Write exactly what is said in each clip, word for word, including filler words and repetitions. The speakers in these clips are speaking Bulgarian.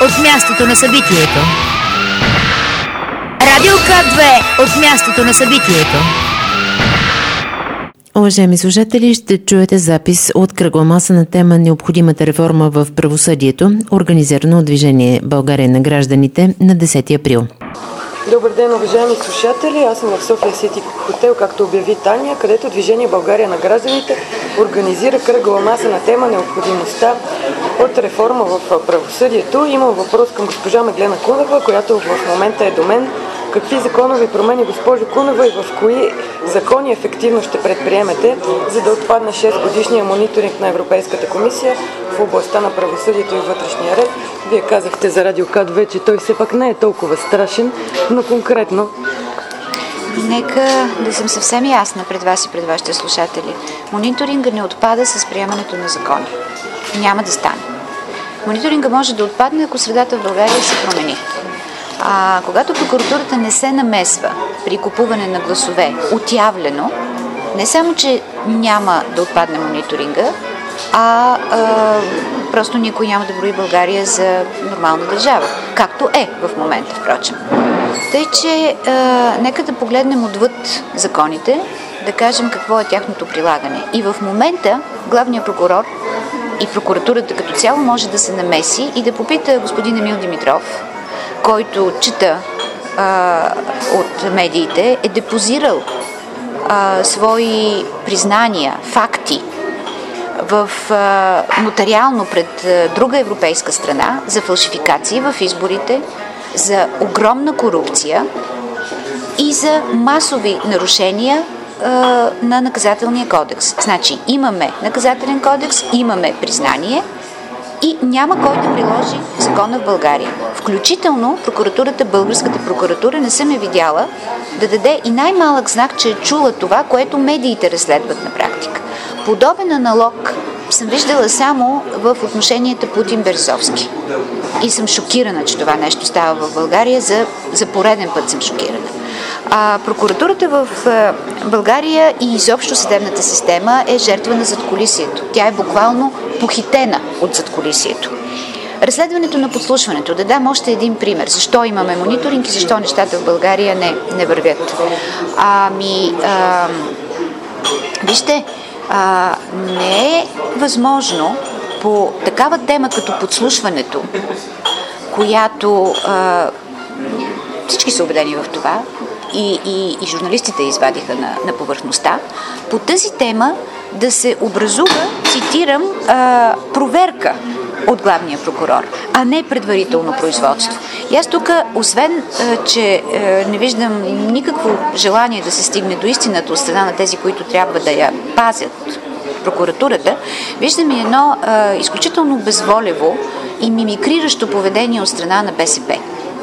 от мястото на събитието. Радио К две от мястото на събитието. Уважаеми слушатели, ще чуете запис от кръгла маса на тема "Необходимата реформа в правосъдието", организирано от Движение България на гражданите на десети април. Добър ден, уважаеми слушатели! Аз съм в София Сити хотел, както обяви Таня, където Движение България на гражданите организира кръгла маса на тема "Необходимостта от реформа в правосъдието". Имам въпрос към госпожа Меглена Кунева, която в момента е до мен. Какви законови промени, госпожо Кунева, и в кои закони ефективно ще предприемете, за да отпадне шест годишния мониторинг на Европейската комисия в областта на правосъдието и вътрешния ред? Вие казахте за Радио К две, че той все пак не е толкова страшен, но конкретно. Нека да съм съвсем ясна пред вас и пред вашите слушатели. Мониторинга не отпада с приемането на закони. Няма да стане. Мониторинга може да отпадне, ако средата в България се промени. А когато прокуратурата не се намесва при купуване на гласове отявлено, не само, че няма да отпадне мониторинга, а, а просто никой няма да брои България за нормална държава, както е в момента, впрочем. Тъй, че а, нека да погледнем отвъд законите, да кажем какво е тяхното прилагане. И в момента главният прокурор и прокуратурата като цяло може да се намеси и да попита господин Емил Димитров, който чета а, от медиите, е депозирал а, свои признания, факти в а, нотариално пред а, друга европейска страна за фалшификации в изборите, за огромна корупция и за масови нарушения а, на наказателния кодекс. Значи имаме наказателен кодекс, имаме признание и няма кой да приложи закона в България. Включително прокуратурата, българската прокуратура, не съм я видяла да даде и най-малък знак, че е чула това, което медиите разследват на практика. Подобен аналог съм виждала само в отношенията Путин-Березовски. И съм шокирана, че това нещо става в България. За, за пореден път съм шокирана. А прокуратурата в България и изобщо съдебната система е жертва на задкулисието. Тя е буквално похитена от задкулисието. Разследването на подслушването. Да дам още един пример. Защо имаме мониторинг и защо нещата в България не, не вървят. Ами, а, вижте, а, не е възможно по такава тема като подслушването, която а, всички са убедени в това, и, и, и журналистите извадиха на, на повърхността, по тази тема да се образува, цитирам, а, проверка от главния прокурор, а не предварително производство. И аз тук, освен, а, че а, не виждам никакво желание да се стигне до истината от страна на тези, които трябва да я пазят, прокуратурата, виждам и едно а, изключително безволево и мимикриращо поведение от страна на БСП.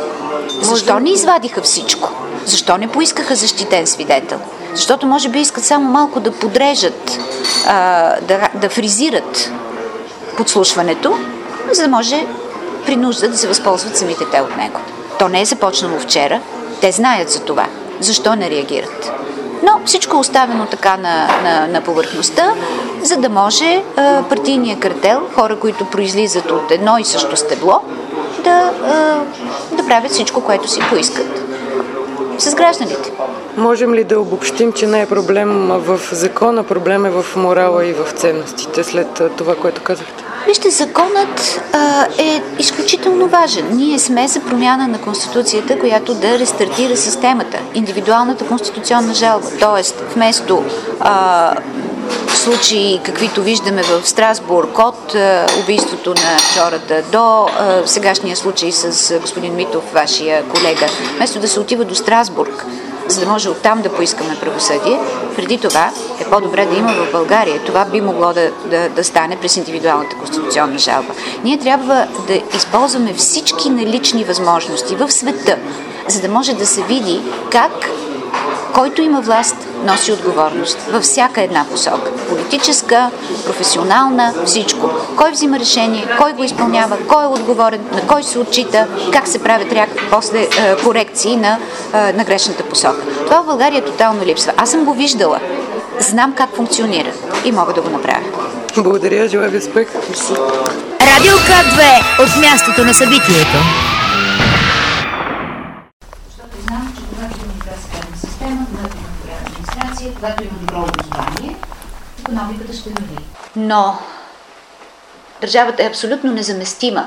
Защо не извадиха всичко? Защо не поискаха защитен свидетел? Защото може би искат само малко да подрежат, а, да, да фризират подслушването, за да може при нужда да се възползват самите те от него. То не е започнало вчера. Те знаят за това. Защо не реагират? Но всичко е оставено така на, на, на повърхността, за да може а, партийния картел, хора, които произлизат от едно и също стебло, да, а, да правят всичко, което си поискат с гражданите. Можем ли да обобщим, че не е проблем в закона, проблем е в морала и в ценностите след това, което казахте? Вижте, законът а, е изключително важен. Ние сме за промяна на Конституцията, която да рестартира системата. Индивидуалната конституционна жалба. Тоест, вместо а, случаи, каквито виждаме в Страсбург, от а, убийството на Жората до а, сегашния случай с господин Митов, вашия колега, вместо да се отива до Страсбург, за да може оттам да поискаме правосъдие, преди това е по-добре да има в България. Това би могло да, да, да стане през индивидуалната конституционна жалба. Ние трябва да използваме всички налични възможности в света, за да може да се види как който има власт, носи отговорност във всяка една посока. Политическа, професионална, всичко. Кой взима решение, кой го изпълнява, кой е отговорен, на кой се отчита, как се правят ряк... после е, корекции на, е, на грешната посока. Това в България тотално липсва. Аз съм го виждала. Знам как функционира и мога да го направя. Благодаря, желая ви успех. Радио К две от мястото на събитието. Защото знам, че когато има добра съдебна система, когато има добра администрация, когато има добро образование, икономиката ще върви. Но държавата е абсолютно незаместима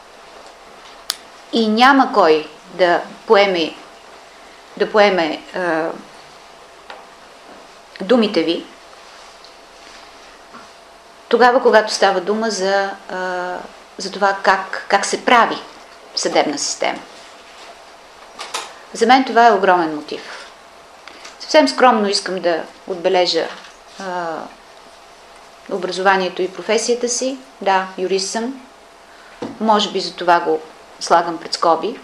и няма кой да поеме, да поеме е, думите ви, тогава, когато става дума за, а, за това как, как се прави съдебна система. За мен това е огромен мотив. Съвсем скромно искам да отбележа а, образованието и професията си. Да, юрист съм. Може би за това го слагам пред скоби.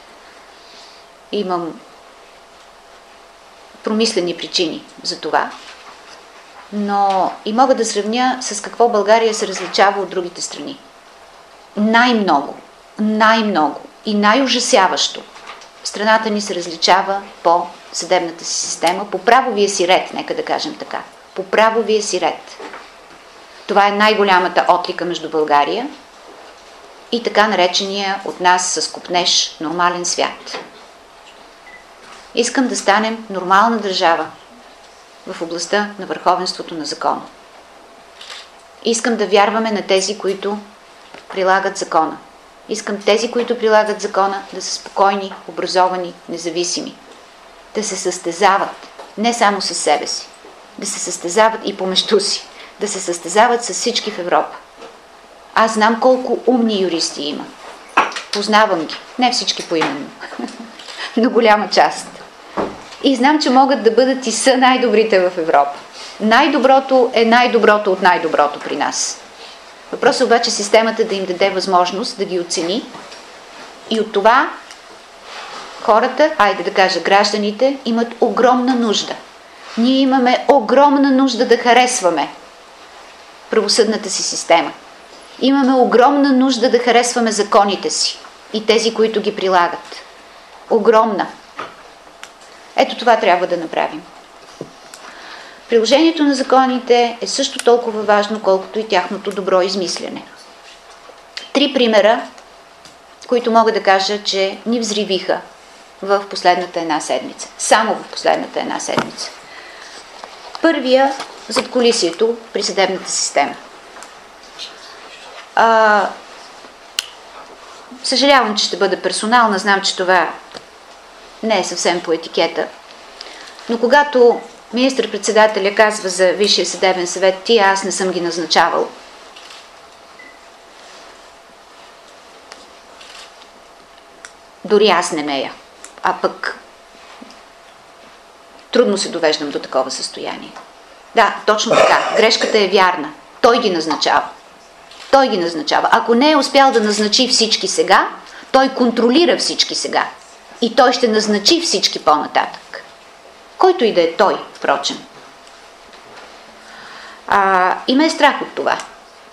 Имам промислени причини за това. Но и мога да сравня с какво България се различава от другите страни. Най-много, най-много и най-ужасяващо страната ни се различава по съдебната си система, по правовия си ред, нека да кажем така. По правовия си ред. Това е най-голямата отлика между България и така наречения от нас с копнеж нормален свят. Искам да станем нормална държава в областта на върховенството на закона. Искам да вярваме на тези, които прилагат закона. Искам тези, които прилагат закона, да са спокойни, образовани, независими. Да се състезават не само със себе си, да се състезават и помежду си, да се състезават с всички в Европа. Аз знам колко умни юристи има. Познавам ги. Не всички поименно, но голяма част. И знам, че могат да бъдат и са най-добрите в Европа. Най-доброто е най-доброто от най-доброто при нас. Въпросът обаче системата да им даде възможност да ги оцени и от това хората, айде да кажа гражданите, имат огромна нужда. Ние имаме огромна нужда да харесваме правосъдната си система. Имаме огромна нужда да харесваме законите си и тези, които ги прилагат. Огромна. Ето това трябва да направим. Приложението на законите е също толкова важно, колкото и тяхното добро измислене. Три примера, които мога да кажа, че ни взривиха в последната една седмица. Само в последната една седмица. Първия – задкулисието при съдебната система. А, съжалявам, че ще бъда персонална, знам, че това не е съвсем по етикета, но когато министър-председателя казва за Висшия съдебен съвет, ти аз не съм ги назначавал, дори аз не мея, а пък трудно се довеждам до такова състояние. Да, точно така, грешката е вярна, той ги назначава. Той ги назначава. Ако не е успял да назначи всички сега, той контролира всички сега. И той ще назначи всички по-нататък. Който и да е той, впрочем. А, има е страх от това.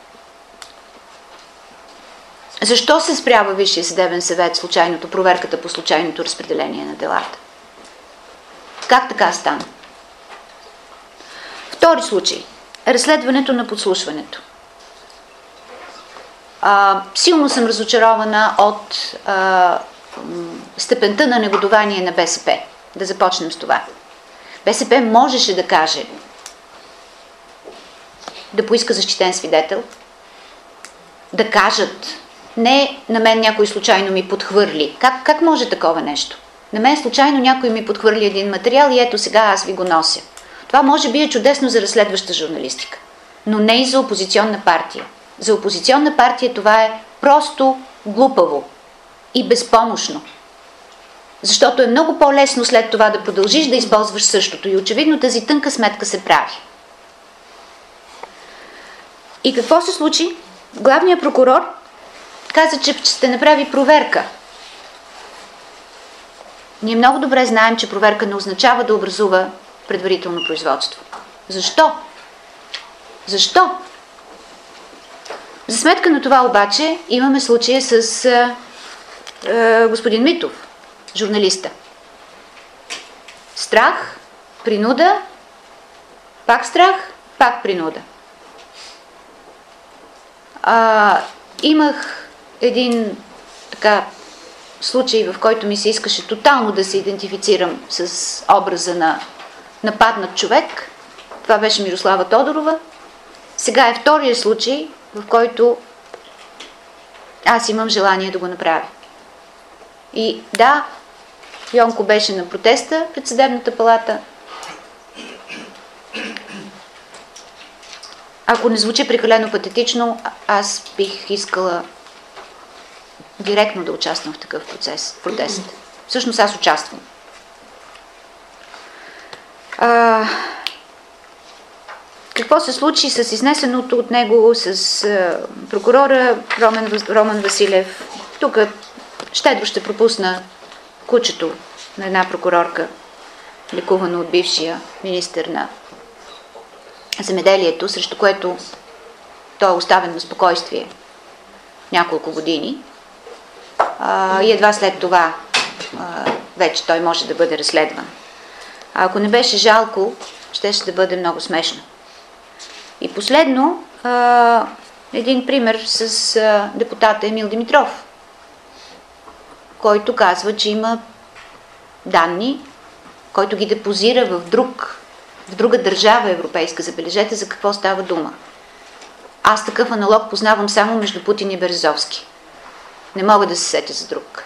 Защо се спрява Висшия съдебен съвет случайното, проверката по случайното разпределение на делата? Как така стана? Втори случай. Разследването на подслушването. А, силно съм разочарована от а, степента на негодование на БСП. Да започнем с това. БСП можеше да каже, да поиска защитен свидетел, да кажат, не на мен някой случайно ми подхвърли. Как, как може такова нещо? На мен случайно някой ми подхвърли един материал и ето сега аз ви го нося. Това може би е чудесно за разследваща журналистика, но не и за опозиционна партия. За опозиционна партия това е просто глупаво и безпомощно. Защото е много по-лесно след това да продължиш да използваш същото и очевидно тази тънка сметка се прави. И какво се случи? Главният прокурор каза, че ще направи проверка. Ние много добре знаем, че проверка не означава да образува предварително производство. Защо? Защо? За сметка на това обаче имаме случая с а, а, господин Митов, журналиста. Страх, принуда, пак страх, пак принуда. А, Имах един така случай, в който ми се искаше тотално да се идентифицирам с образа на нападнат човек. Това беше Мирослава Тодорова. Сега е втория случай, в който аз имам желание да го направя. И да, Йонко беше на протеста пред Съдебната палата. Ако не звучи прекалено патетично, аз бих искала директно да участвам в такъв процес, протест. Всъщност аз участвам. А, какво се случи с изнесеното от него, с а, прокурора Ромен, Роман Василев? Тук щедро ще пропусна кучето на една прокурорка, лекувано от бившия министър на земеделието, срещу което той е оставен на спокойствие няколко години. А, и едва след това а, вече той може да бъде разследван. А ако не беше жалко, щеше да бъде много смешно. И последно, а, един пример с а, депутата Емил Димитров, който казва, че има данни, който ги депозира в, друг, в друга държава европейска. Забележете за какво става дума. Аз такъв аналог познавам само между Путин и Березовски. Не мога да се сетя за друг.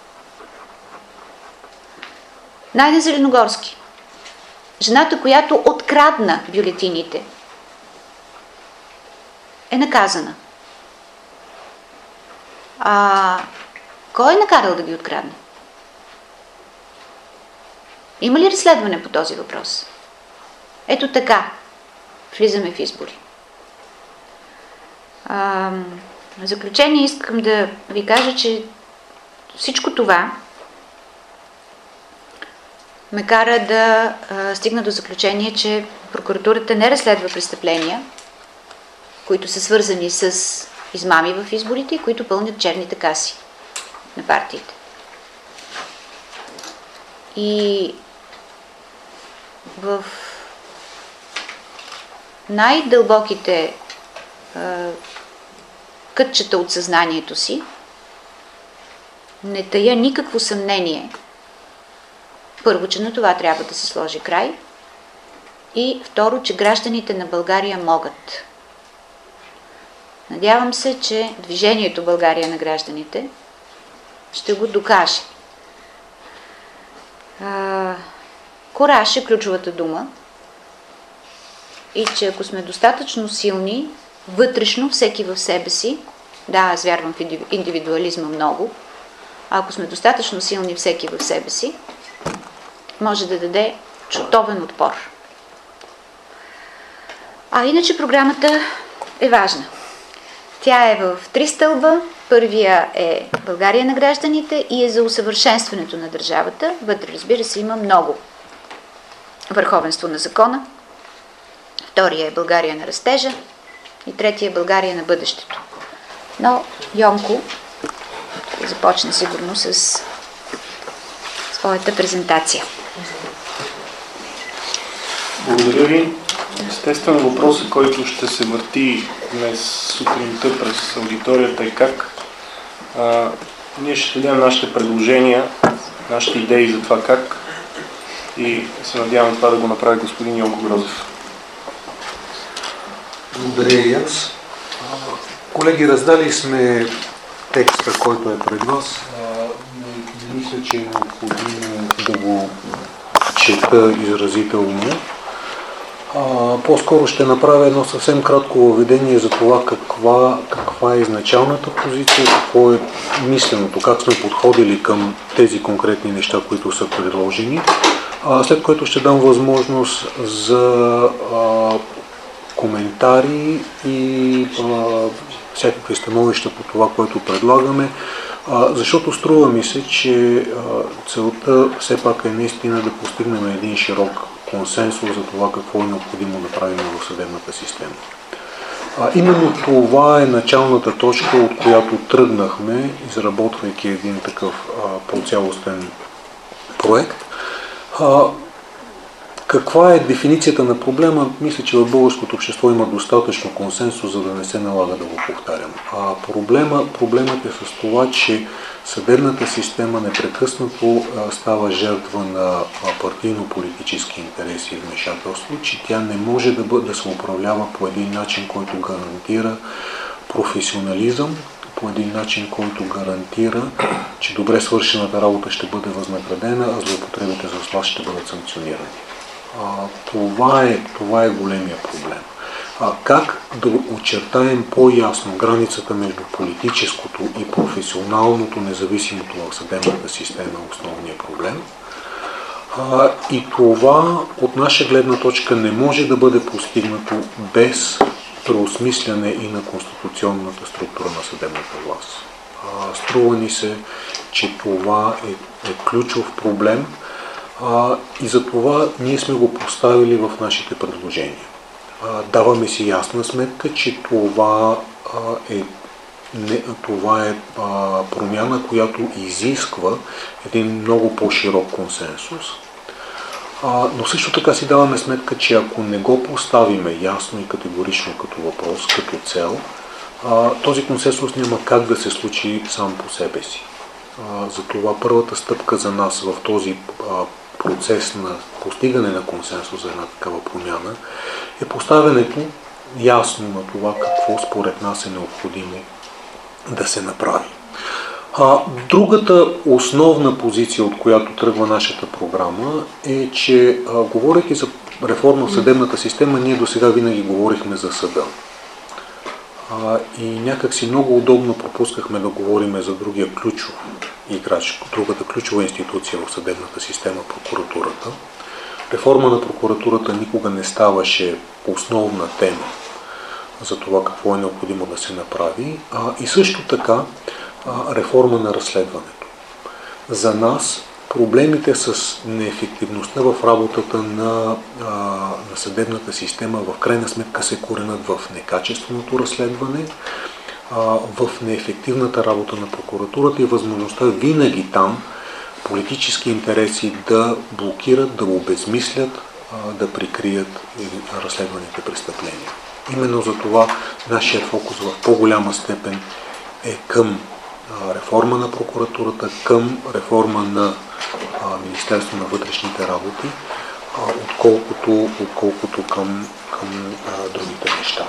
Найден Зеленогорски. Жената, която открадна бюлетините, е наказана. А кой е накарал да ги открадне? Има ли разследване по този въпрос? Ето така влизаме в избори. А, в заключение искам да ви кажа, че всичко това ме кара да а, стигна до заключение, че прокуратурата не разследва престъпления, които са свързани с измами в изборите и които пълнят черните каси на партиите. И в най-дълбоките а, кътчета от съзнанието си не тая никакво съмнение, първо, че на това трябва да се сложи край, и второ, че гражданите на България могат. Надявам се, че движението България на гражданите ще го докаже. А, кораж е ключовата дума и че ако сме достатъчно силни, вътрешно, всеки в себе си, да, аз вярвам в индивидуализма много, а ако сме достатъчно силни всеки в себе си, може да даде чутовен отпор. А иначе програмата е важна. Тя е в три стълба. Първия е България на гражданите и е за усъвършенстването на държавата. Вътре, разбира се, има много върховенство на закона. Втория е България на растежа и третия е България на бъдещето. Но Йонко ще започне сигурно с своята презентация. Благодаря ви. Естествено въпросът, който ще се върти днес сутринта през аудиторията, е как а, ние ще дадем нашите предложения, нашите идеи за това как, и се надявам това да го направи господин Йонко Грозев. Благодаря и аз. Колеги, раздали сме текста, който е пред вас. Не мисля, че е необходимо да го чета изразително. А, по-скоро ще направя едно съвсем кратко въведение за това каква, каква е изначалната позиция, какво е мисленото, как сме подходили към тези конкретни неща, които са предложени. А, след което ще дам възможност за а, коментари и а, всякакви становища по това, което предлагаме, а, защото струва ми се, че а, целта все пак е наистина да постигнем един широк консенсус за това какво е необходимо да правим в съдебната система. А, именно това е началната точка, от която тръгнахме, изработвайки един такъв а, по-цялостен проект. А, Каква е дефиницията на проблема? Мисля, че в българското общество има достатъчно консенсус, за да не се налага да го повтарям. А проблема, проблемът е с това, че съдебната система непрекъснато става жертва на партийно-политически интереси и вмешателство, че тя не може да, бъде, да се управлява по един начин, който гарантира професионализъм, по един начин, който гарантира, че добре свършената работа ще бъде възнаградена, а злоупотребите за власт ще бъдат санкционирани. А, това, е, това е големия проблем. А, как да очертаем по-ясно границата между политическото и професионалното, независимото в съдебната система е основният проблем. А, и това от наша гледна точка не може да бъде постигнато без преосмисляне и на конституционната структура на съдебната власт. А, струва ни се, че това е, е ключов проблем а, и за това ние сме го поставили в нашите предложения. А, даваме си ясна сметка, че това а, е, не, това е а, промяна, която изисква един много по-широк консенсус. А, но също така си даваме сметка, че ако не го поставиме ясно и категорично като въпрос, като цел, а, този консенсус няма как да се случи сам по себе си. А, затова първата стъпка за нас в този а, процес на постигане на консенсус за една такава промяна е поставянето ясно на това какво според нас е необходимо да се направи. А, другата основна позиция, от която тръгва нашата програма, е, че а, говорейки за реформа в съдебната система, ние до сега винаги говорихме за съда. А, и някак си много удобно пропускахме да говорим за другия ключов играч, другата ключова институция в съдебната система, прокуратурата. Реформа на прокуратурата никога не ставаше основна тема за това какво е необходимо да се направи. А, и също така реформа на разследването. За нас проблемите с неефективността в работата на, а, на съдебната система в крайна сметка се коренят в некачественото разследване, а, в неефективната работа на прокуратурата и възможността винаги там политически интереси да блокират, да обезмислят, а, да прикрият разследваните престъпления. Именно за това нашият фокус в по-голяма степен е към реформа на прокуратурата, към реформа на а, Министерство на вътрешните работи, а, отколкото, отколкото към, към а, другите неща.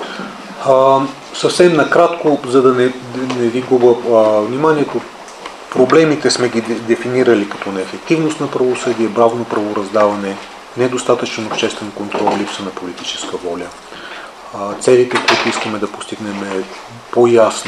А, съвсем накратко, за да не, не ви губя а, вниманието, проблемите сме ги дефинирали като неефективност на правосъдие, бавно правораздаване, недостатъчен обществен контрол, липса на политическа воля. А, целите, които искаме да постигнем е по-ясна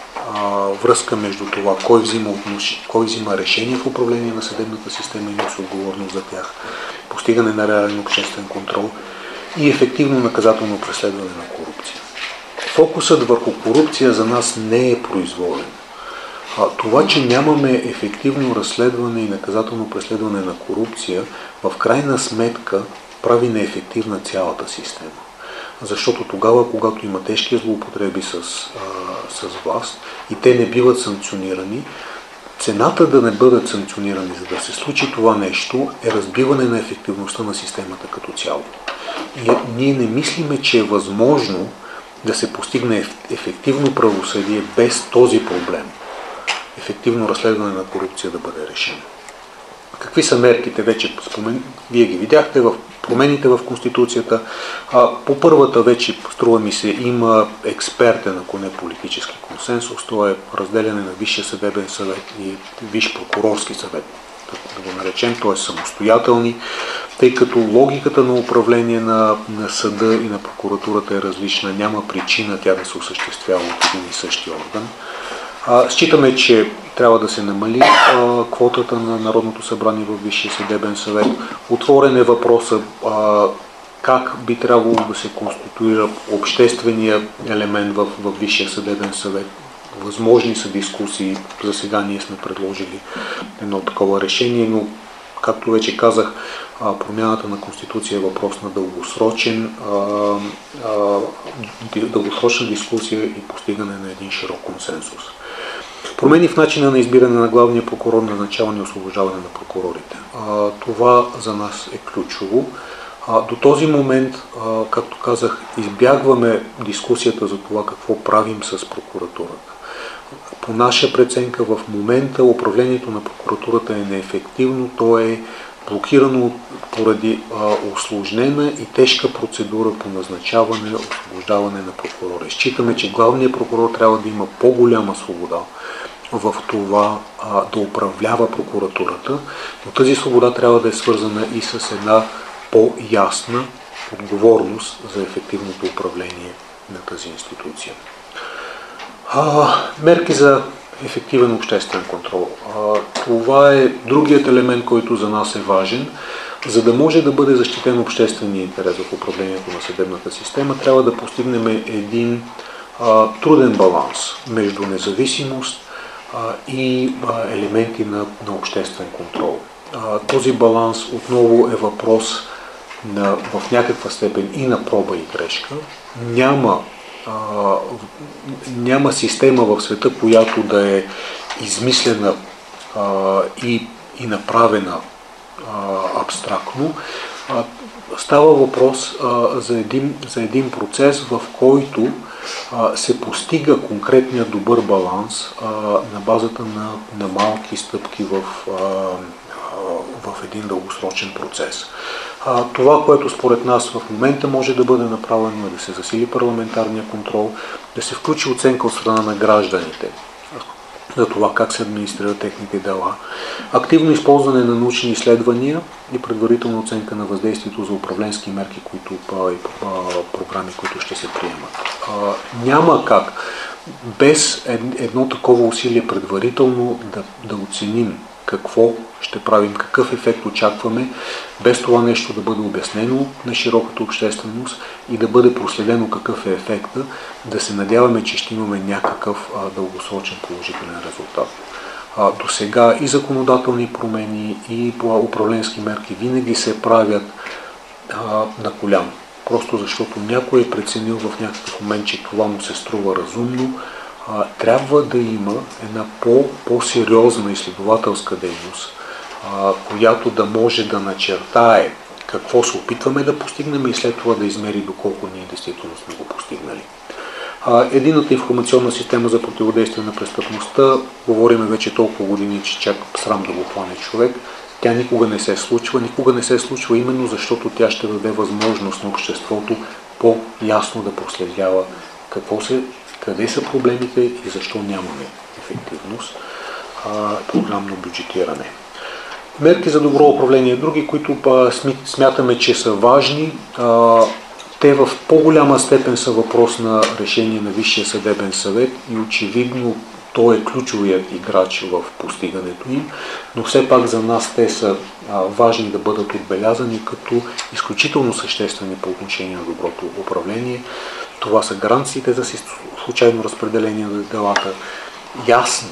връзка между това, кой взима, кой взима решение в управление на съдебната система и носи отговорност за тях, постигане на реален обществен контрол и ефективно наказателно преследване на корупция. Фокусът върху корупция за нас не е произволен. А, това, че нямаме ефективно разследване и наказателно преследване на корупция, в крайна сметка прави неефективна цялата система. Защото тогава, когато има тежки злоупотреби с, а, с власт и те не биват санкционирани, цената да не бъдат санкционирани, за да се случи това нещо, е разбиване на ефективността на системата като цяло. И ние не мислиме, че е възможно да се постигне ефективно правосъдие без този проблем. Ефективно разследване на корупция да бъде решено. Какви са мерките? Вече спомен... Вие ги видяхте в промените в Конституцията. А, по първата вече, струва ми се, има експертен, ако не политически консенсус. Това е разделяне на Висшия съдебен съвет и Висш прокурорски съвет, да го наречем, т.е. самостоятелни, тъй като логиката на управление на, на съда и на прокуратурата е различна. Няма причина тя да се осъществява от един и същи орган. А, считаме, че трябва да се намали а, квотата на Народното събрание в Висшия съдебен съвет. Отворен е въпроса а, как би трябвало да се конституира обществения елемент в, в Висшия съдебен съвет. Възможни са дискусии. За сега ние сме предложили едно такова решение, но, както вече казах, а, промяната на Конституция е въпрос на дългосрочен, а, а, дългосрочна дискусия и постигане на един широк консенсус. Промени в начина на избиране на главния прокурор, назначаване и освобождаване на прокурорите. А, това за нас е ключово. А, до този момент, а, както казах, избягваме дискусията за това какво правим с прокуратурата. По наша преценка в момента управлението на прокуратурата е неефективно, то е блокирано поради а, усложнена и тежка процедура по назначаване, освобождаване на прокурори. Считаме, че главният прокурор трябва да има по-голяма свобода в това а, да управлява прокуратурата, но тази свобода трябва да е свързана и с една по-ясна отговорност за ефективното управление на тази институция. А, мерки за ефективен обществен контрол. А, това е другият елемент, който за нас е важен. За да може да бъде защитен обществения интерес в управлението на съдебната система, трябва да постигнем един а, труден баланс между независимост а, и а, елементи на, на обществен контрол. А, този баланс отново е въпрос на, в някаква степен и на проба и грешка. Няма Uh, няма система в света, която да е измислена uh, и, и направена uh, абстрактно. Uh, става въпрос uh, за, един, за един процес, в който uh, се постига конкретният добър баланс uh, на базата на, на малки стъпки в, uh, в един дългосрочен процес. А, това, което според нас в момента може да бъде направено, е да се засили парламентарния контрол, да се включи оценка от страна на гражданите за това как се администрират техните дела, активно използване на научни изследвания и предварителна оценка на въздействието за управленски мерки, които, и програми, които ще се приемат. А, няма как без едно такова усилие предварително да, да оценим какво ще правим, какъв ефект очакваме, без това нещо да бъде обяснено на широката общественост и да бъде проследено какъв е ефекта, да се надяваме, че ще имаме някакъв а, дългосрочен положителен резултат. А, до сега и законодателни промени, и управленски мерки винаги се правят а, на коляно. Просто защото някой е преценил в някакъв момент, че това му се струва разумно. А, трябва да има една по, по-сериозна изследователска дейност, а, която да може да начертае какво се опитваме да постигнем и след това да измери доколко ние действително сме го постигнали. А, единната информационна система за противодействие на престъпността, говорим вече толкова години, че чак срам да го плане човек, тя никога не се случва, никога не се случва именно защото тя ще даде възможност на обществото по-ясно да проследява какво се къде са проблемите и защо нямаме ефективност, а, програмно бюджетиране. Мерки за добро управление, други, които а, смятаме, че са важни, а, те в по-голяма степен са въпрос на решение на Висшия съдебен съвет и очевидно той е ключовият играч в постигането им, но все пак за нас те са а, важни да бъдат отбелязани като изключително съществени по отношение на доброто управление. Това са гаранциите за случайно разпределение на делата, ясни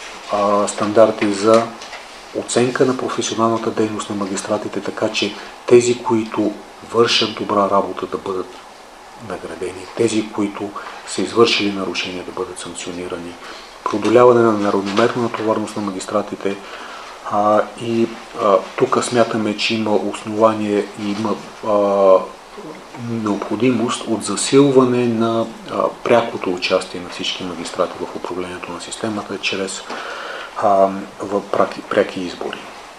а, стандарти за оценка на професионалната дейност на магистратите, така че тези, които вършат добра работа, да бъдат наградени, тези, които са извършили нарушения, да бъдат санкционирани, продоляване на неравномерна натоварност на магистратите а, и а, тук смятаме, че има основание и има а, необходимост от засилване на а, прякото участие на всички магистрати в управлението на системата чрез а, в праки, пряки избори.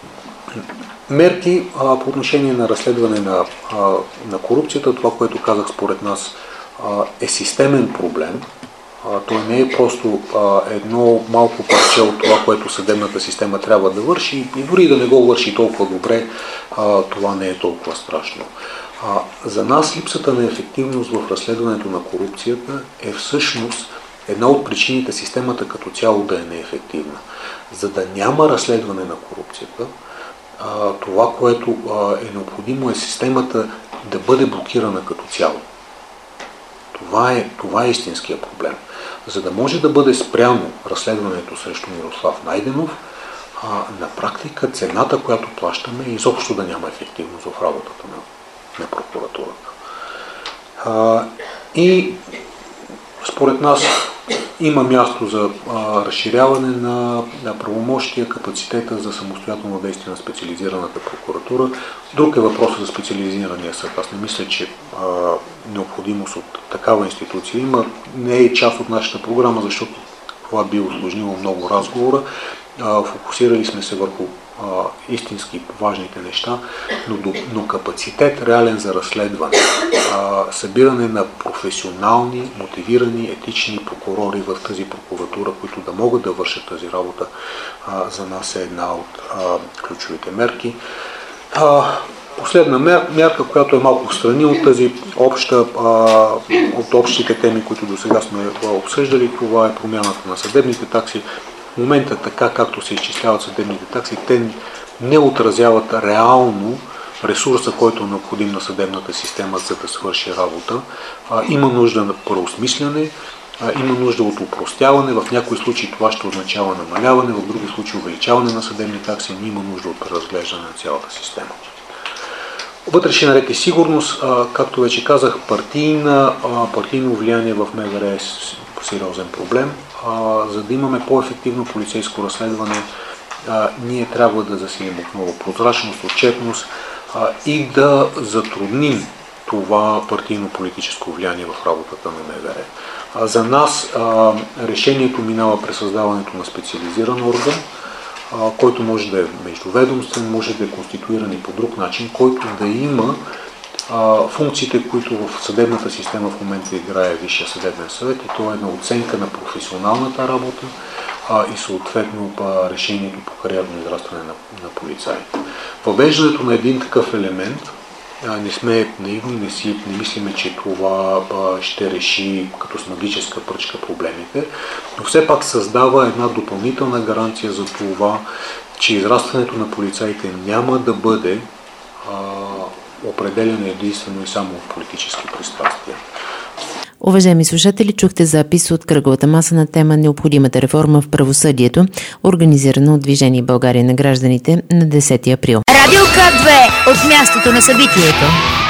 Мерки а, по отношение на разследване на, а, на корупцията, това, което казах според нас а, е системен проблем. А, той не е просто а, едно малко парче от това, което съдебната система трябва да върши и дори да не го върши толкова добре, а, това не е толкова страшно. А, за нас липсата на ефективност в разследването на корупцията е всъщност една от причините системата като цяло да е неефективна. За да няма разследване на корупцията, а, това, което а, е необходимо е системата да бъде блокирана като цяло. Това е, това е истинския проблем. За да може да бъде спряно разследването срещу Мирослав Найденов, а, на практика цената, която плащаме, е изобщо да няма ефективност в работата на, на прокуратурата. А, и според нас има място за а, разширяване на, на правомощия, капацитета за самостоятелно действие на специализираната прокуратура. Друг е въпросът за специализирания съд. Аз не мисля, че а, необходимост от такава институция има. Не е част от нашата програма, защото това би усложнило много разговора. А, фокусирали сме се върху а, истински важните неща, но, но капацитет реален за разследване, а, събиране на професионални, мотивирани, етични прокурори в тази прокуратура, които да могат да вършат тази работа, а, за нас е една от а, ключовите мерки. А, Последна мярка, която е малко в страни от тази обща, от общите теми, които до сега сме обсъждали, това е промяната на съдебните такси. В момента, така както се изчисляват съдебните такси, те не отразяват реално ресурса, който е необходим на съдебната система, за да свърши работа. Има нужда на преосмисляне, има нужда от упростяване. В някои случаи това ще означава намаляване, в други случаи увеличаване на съдебни такси, но има нужда от преразглеждане на цялата система. Вътрешен ред и сигурност, както вече казах, партийна, партийно влияние в МВР е сериозен проблем. За да имаме по-ефективно полицейско разследване, ние трябва да засилим отново прозрачност, отчетност и да затрудним това партийно-политическо влияние в работата на МВР. За нас решението минава през създаването на специализиран орган, който може да е междуведомствен, може да е конституиран и по друг начин, който да има а, функциите, които в съдебната система в момента играе Висшия съдебен съвет, и то е на оценка на професионалната работа а, и съответно а, решението по кариерно израстване на, на полицаите. Въвеждането на един такъв елемент, а, не сме наивни, не, си, не мислиме, че това а, ще реши като с магическа пръчка проблемите, но все пак създава една допълнителна гаранция за това, че израстването на полицаите няма да бъде а, определено единствено и само от политически пристрастия. Уважаеми слушатели, чухте запис от кръглата маса на тема "Необходимата реформа в правосъдието", организирана от Движение България на гражданите на десети април. Радио К две от мястото на събитието.